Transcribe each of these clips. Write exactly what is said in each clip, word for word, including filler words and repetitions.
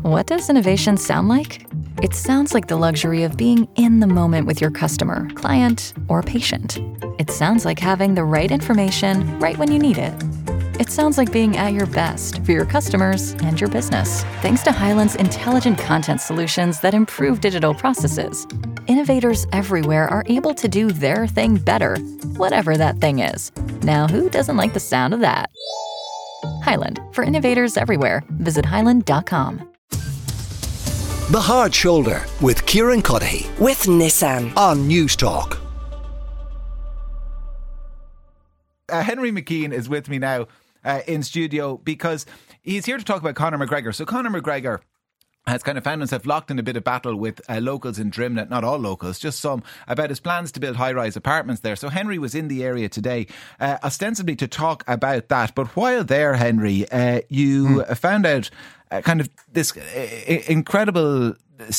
What does innovation sound like? It sounds like the luxury of being in the moment with your customer, client, or patient. It sounds like having the right information right when you need it. It sounds like being at your best for your customers and your business. Thanks to Hyland's intelligent content solutions that improve digital processes, innovators everywhere are able to do their thing better, whatever that thing is. Now, who doesn't like the sound of that? Hyland, for innovators everywhere. Visit hyland dot com. The Hard Shoulder with Kieran Cuddihy with Nissan on News Talk. Uh, Henry McKean is with me now uh, in studio because he's here to talk about Conor McGregor. So Conor McGregor has kind of found himself locked in a bit of battle with uh, locals in Drimnagh, not all locals, just some, about his plans to build high-rise apartments there. So Henry was in the area today, uh, ostensibly to talk about that. But while there, Henry, uh, you mm. found out uh, kind of this uh, incredible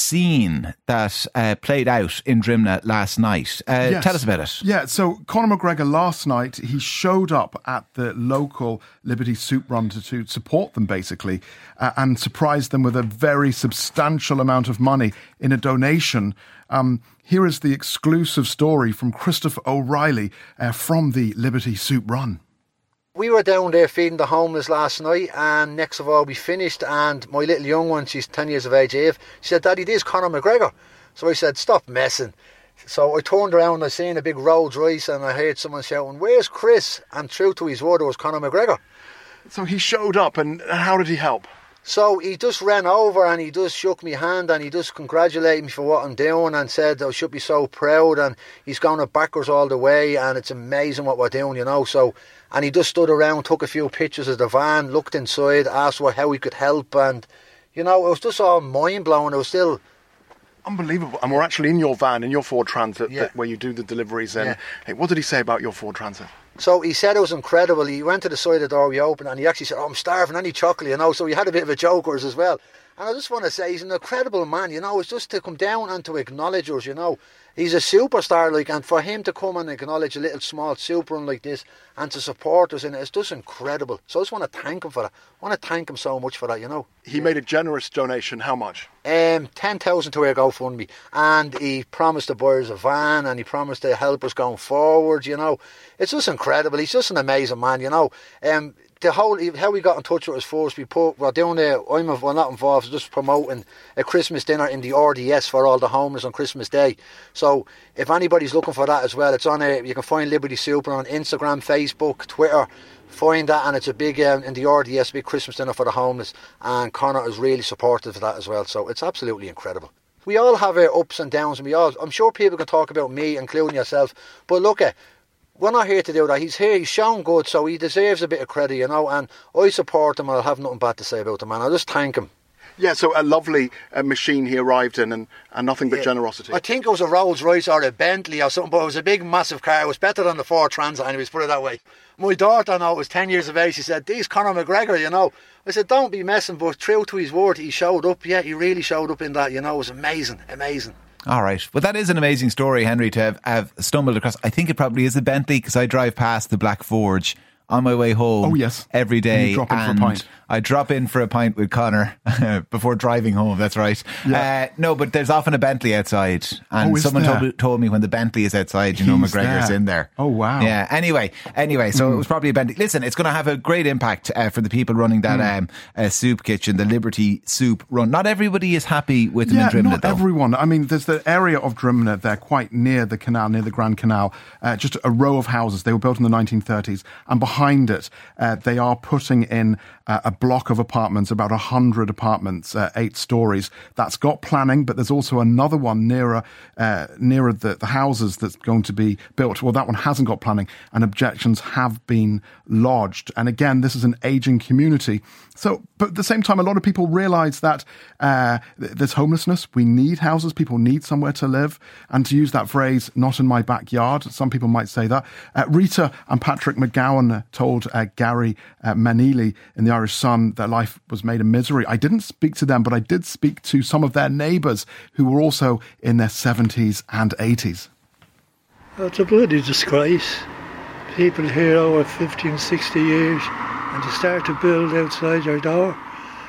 scene that uh, played out in Drimnagh last night. Uh, yes. Tell us about it. Yeah, so Conor McGregor last night, he showed up at the local Liberty Soup Run to, to support them, basically, uh, and surprised them with a very substantial amount of money in a donation. Um, here is the exclusive story from Christopher O'Reilly uh, from the Liberty Soup Run. We were down there feeding the homeless last night, and next of all we finished, and my little young one, she's ten years of age, Eve, she said, "Daddy, this is Conor McGregor." So I said, "Stop messing." So I turned around and I seen a big Rolls Royce, and I heard someone shouting, "Where's Chris?" And true to his word, it was Conor McGregor. So he showed up, and how did he help? So he just ran over and he just shook me hand and he just congratulated me for what I'm doing and said I should be so proud, and he's gone up backwards all the way and it's amazing what we're doing, you know. So, and he just stood around, took a few pictures of the van, looked inside, asked what, how we could help, and, you know, it was just all mind-blowing. It was still unbelievable. And we're actually in your van, in your Ford Transit, yeah. where you do the deliveries in. Yeah. Hey, what did he say about your Ford Transit? So he said it was incredible. He went to the side of the door, we opened, and he actually said, "Oh, I'm starving, any chocolate," you know. So he had a bit of a joke with us as well. And I just want to say, he's an incredible man, you know. It's just to come down and to acknowledge us, you know. He's a superstar, like, and for him to come and acknowledge a little small soup run like this and to support us in it, it's just incredible. So I just want to thank him for that. I want to thank him so much for that, you know. He made a generous donation. How much? Um, ten thousand to our GoFundMe, and he promised to buy us a van, and he promised to help us going forward, you know. It's just incredible. He's just an amazing man, you know. Um, the whole, how we got in touch with us first, we put, we're doing a, I'm well, not involved, just promoting a Christmas dinner in the R D S for all the homeless on Christmas Day. So if anybody's looking for that as well, it's on a, you can find Liberty Super on Instagram, Facebook, Twitter. Find that, and it's a big um, in the R D S, big Christmas dinner for the homeless, and Conor is really supportive of that as well. So it's absolutely incredible. We all have our ups and downs, and we all, I'm sure people can talk about me, including yourself, but look at, we're not here to do that. He's here, he's shown good, so he deserves a bit of credit, you know, and I support him and I'll have nothing bad to say about the man. I'll just thank him. Yeah, so a lovely uh, machine he arrived in, and, and nothing but yeah. generosity. I think it was a Rolls Royce or a Bentley or something, but it was a big massive car. It was better than the Ford Transit anyways, put it that way. My daughter, now, was ten years of age, she said, "This Conor McGregor, you know." I said, "Don't be messing," but true to his word, he showed up. Yeah, he really showed up in that, you know. It was amazing, amazing. All right. Well, that is an amazing story, Henry, to have, have stumbled across. I think it probably is a Bentley, because I drive past the Black Forge on my way home. Oh, yes. Every day. And you drop in and for a pint. I drop in for a pint with Conor before driving home. That's right. Yeah. Uh, no, but there's often a Bentley outside, and oh, someone there? told, told me when the Bentley is outside, you He's know McGregor's there. in there. Oh, wow. Yeah. Anyway, anyway, so mm. it was probably a Bentley. Listen, it's going to have a great impact uh, for the people running that mm. um, uh, soup kitchen, the Liberty Soup Run. Not everybody is happy with them yeah, in Drimnagh, not though. everyone. I mean, there's the area of Drimnagh there, quite near the canal, near the Grand Canal, uh, just a row of houses. They were built in the nineteen thirties, and behind it, uh, they are putting in uh, a block of apartments, about one hundred apartments, uh, eight stories. That's got planning, but there's also another one nearer uh, nearer the, the houses that's going to be built. Well, that one hasn't got planning, and objections have been lodged. And again, this is an ageing community. So, but at the same time, a lot of people realise that uh, there's homelessness. We need houses. People need somewhere to live. And to use that phrase, "not in my backyard," some people might say that. Uh, Rita and Patrick McGowan told uh, Gary uh, Maneely in the Irish Sun their life was made a misery. I didn't speak to them, but I did speak to some of their neighbours who were also in their seventies and eighties. It's a bloody disgrace. People here over fifty and sixty years, and to start to build outside your door.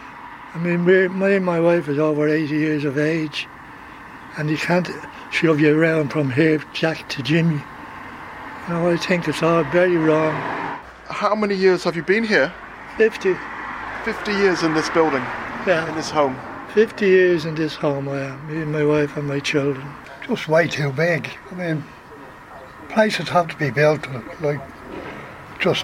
I mean, me, me and my wife is over eighty years of age, and you can't shove you around from here, Jack to Jimmy. You know, I think it's all very wrong. How many years have you been here? Fifty. Fifty years in this building, Yeah. in this home. Fifty years in this home, I am. Me and my wife and my children. Just way too big. I mean, places have to be built like just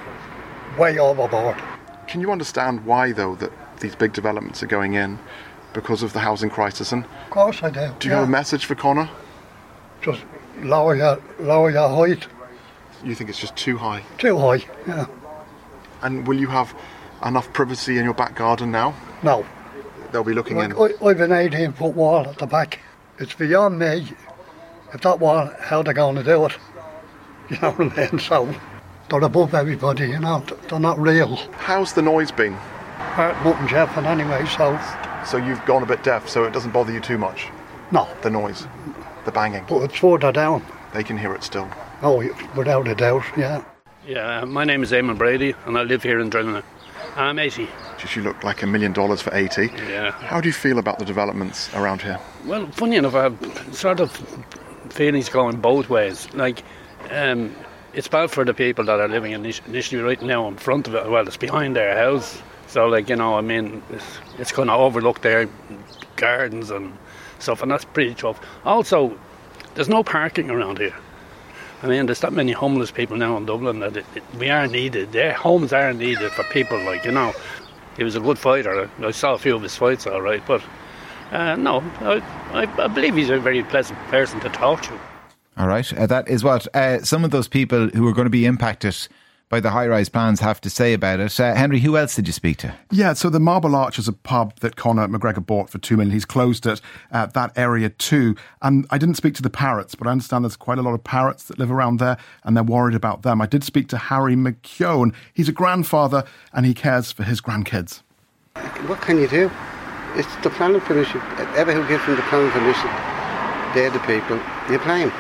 way overboard. Can you understand why, though, that these big developments are going in because of the housing crisis? And Of course I do. do you yeah. have a message for Connor? Just lower your lower your height. You think it's just too high? Too high. Yeah. And will you have enough privacy in your back garden now? No. They'll be looking Like, in. I, I've an eighteen foot wall at the back. It's beyond me. If that wall, how they're going to do it? You know what I mean? So they're above everybody. You know, they're not real. How's the noise been? Mutton Jeffin anyway. So So you've gone a bit deaf, so it doesn't bother you too much? no. The noise, the banging. But it's further down. They can hear it still. Oh, without a doubt. Yeah. Yeah, my name is Eamon Brady and I live here in Drumna. I'm eighty. Just you look like a million dollars for eighty. Yeah. How do you feel about the developments around here? Well, funny enough, I have sort of feelings going both ways. Like, um, it's bad for the people that are living init- initially right now in front of it. Well, it's behind their house. So, like, you know, I mean, it's, it's kind of overlooked their gardens and stuff, and that's pretty tough. Also, there's no parking around here. I mean, there's that many homeless people now in Dublin that it, it, we are needed. Their homes are needed for people, like, you know. He was a good fighter. I saw a few of his fights, all right, but uh, no, I, I, I believe he's a very pleasant person to talk to. All right. Uh, that is what uh, some of those people who are going to be impacted by the high-rise plans have to say about it. Uh, Henry, who else did you speak to? Yeah, so the Marble Arch is a pub that Conor McGregor bought for two million. He's closed it, uh, that area too. And I didn't speak to the parrots, but I understand there's quite a lot of parrots that live around there and they're worried about them. I did speak to Harry McKeown. He's a grandfather and he cares for his grandkids. What can you do? It's the planning permission. Ever who gives them the planning permission, they're the people. You blame.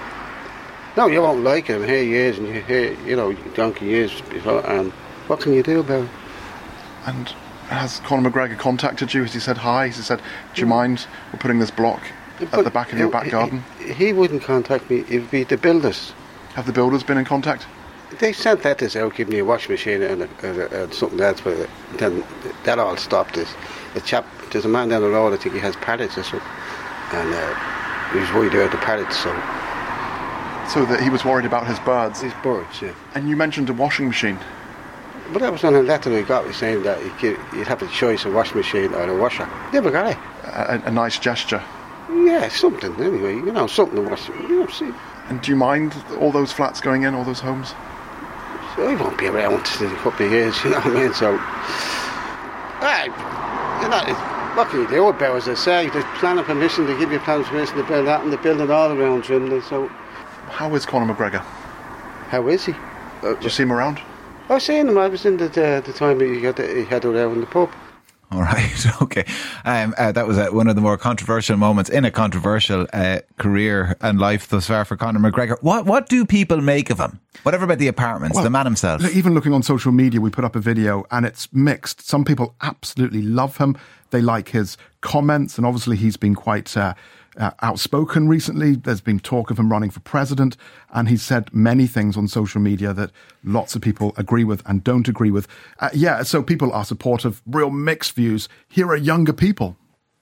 No, you won't like it. Here he is, and you hear, you know, donkey years before, and what can you do about it? And has Conor McGregor contacted you? Has he said hi? Has he said, do you mind we're putting this block at But the back of your back garden? He, he wouldn't contact me. It would be the builders. Have the builders been in contact? They sent letters out, giving me a washing machine and, a, and, a, and something else, but then that all stopped. This, a chap, there's a man down the road, I think he has parrots or something, and uh, he was worried about the parrots, so... So that he was worried about his birds? His birds, yeah. And you mentioned a washing machine. But that was on a letter we got, saying that you'd, you'd have a choice, a washing machine or a washer. Never got it. A, a nice gesture. Yeah, something, anyway, you know, something to wash, you know, see. And do you mind all those flats going in, all those homes? So I won't be around in a couple of years, you know what I mean, so... Right, you know, it's, what can you do about it, as I say, there's planning permission, they give you planning permission to build that, and they're building all around Trimley, so... How is Conor McGregor? How is he? Uh, Do you see him around? I seen him, I was in the, the, the time he had, he had around in the pub. All right, okay. Um, uh, that was uh, one of the more controversial moments in a controversial uh, career and life thus far for Conor McGregor. What what do people make of him? Whatever about the apartments, Well, the man himself. Even looking on social media, we put up a video and it's mixed. Some people absolutely love him. They like his comments, and obviously he's been quite uh, uh, outspoken recently. There's been talk of him running for president, and he's said many things on social media that lots of people agree with and don't agree with. Uh, yeah, so people are supportive, real mixed views. Here are younger people.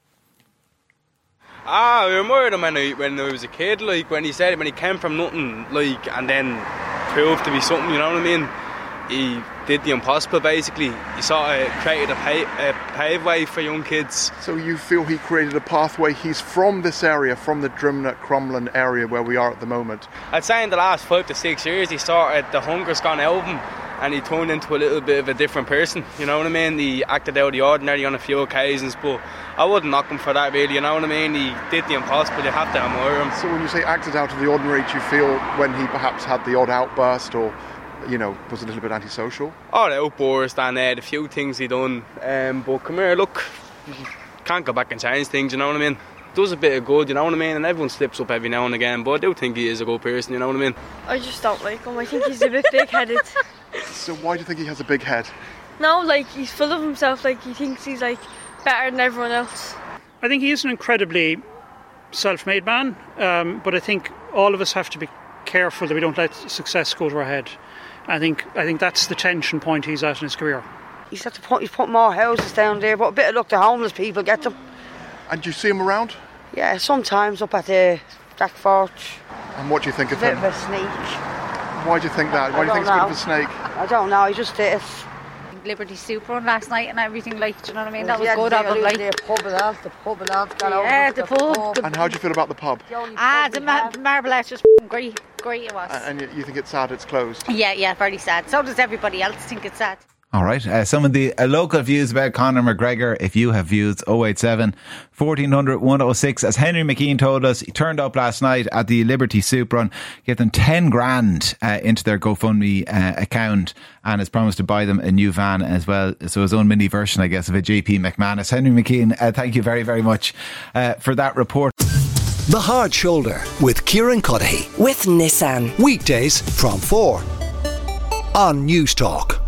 Ah, I remember him when I, when I was a kid, like, when he said, when he came from nothing, like, and then proved to be something, you know what I mean? He did the impossible, basically. He sort of created a, pay, a paveway for young kids. So you feel he created a pathway? He's from this area, from the Drimnagh, Crumlin area where we are at the moment. I'd say in the last five to six years, he started, the hunger's gone out of him, and he turned into a little bit of a different person, you know what I mean? He acted out of the ordinary on a few occasions, but I wouldn't knock him for that, really, you know what I mean? He did the impossible, you have to admire him. So when you say acted out of the ordinary, do you feel when he perhaps had the odd outburst or, you know, was a little bit antisocial? Oh, the outburst and uh, the few things he done, um, but come here, look, can't go back and change things, you know what I mean? Does a bit of good, you know what I mean? And everyone slips up every now and again, but I do think he is a good person, you know what I mean? I just don't like him. I think he's a bit big-headed. So why do you think he has a big head? No, like, he's full of himself. Like, he thinks he's, like, better than everyone else. I think he is an incredibly self-made man, um, but I think all of us have to be careful that we don't let success go to our head. I think I think that's the tension point he's at in his career. He's had to put, he's put more houses down there, but a bit of luck the homeless people get them. And do you see him around? Yeah, sometimes up at the Jack Forge. And what do you think of a him? Bit of a snake. Why do you think that? Why do you think he's a bit of a snake? I don't know, he just is. Liberty Soup run last night and everything, like, do you know what I mean? That was yeah, good of him, like. The pub and all, the pub and all. Yeah, the pub. And how do you feel about the pub? Ah, the, ma- the Marble just great, great it was. Uh, and you think it's sad it's closed? Yeah, yeah, very sad. So does everybody else think it's sad. All right, uh, some of the uh, local views about Conor McGregor. If you have views, oh eight seven, fourteen hundred, one oh six. As Henry McKean told us, he turned up last night at the Liberty Soup Run, gave them ten grand uh, into their GoFundMe uh, account, and has promised to buy them a new van as well. So his own mini version, I guess, of a J P McManus. Henry McKean, uh, thank you very, very much uh, for that report. The Hard Shoulder with Kieran Cuddihy. With Nissan. Weekdays from four on News Talk.